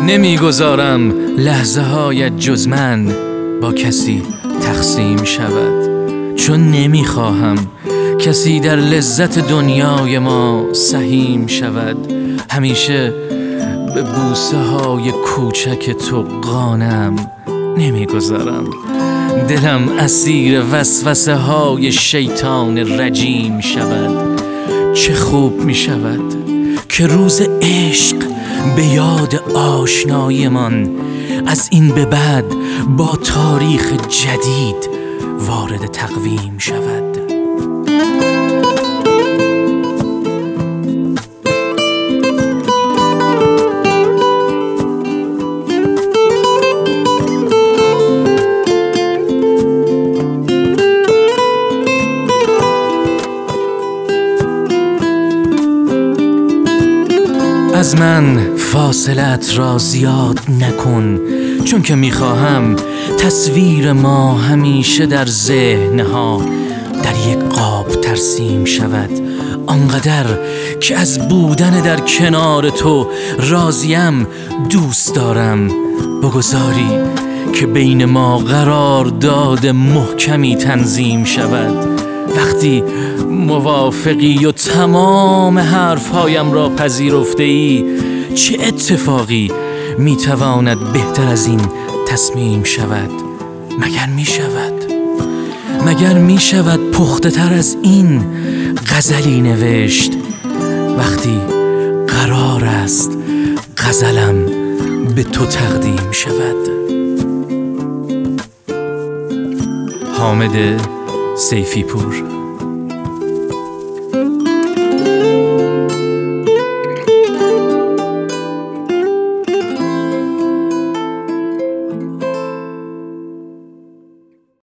نمیگذارم لحظه هایت جز من با کسی تقسیم شود، چون نمیخواهم کسی در لذت دنیای ما سهیم شود. همیشه به بوسه های کوچک تو قانم نمیگذارم دلم اسیر وسوسه های شیطان رجیم شود. چه خوب می شود که روز عشق به یاد آشنایمان از این به بعد با تاریخ جدید وارد تقویم شود. از من فاصلت را زیاد نکن، چون که میخواهم تصویر ما همیشه در ذهنها در یک قاب ترسیم شود. آنقدر که از بودن در کنار تو راضیم، دوست دارم بگذاری که بین ما قرارداد محکمی تنظیم شود. وقتی موافقی و تمام حرفهایم را پذیرفته ای، چه اتفاقی میتواند بهتر از این تصمیم شود؟ مگر میشود پخته تر از این غزلی نوشت وقتی قرار است غزلم به تو تقدیم شود؟ حامد سیفی پور.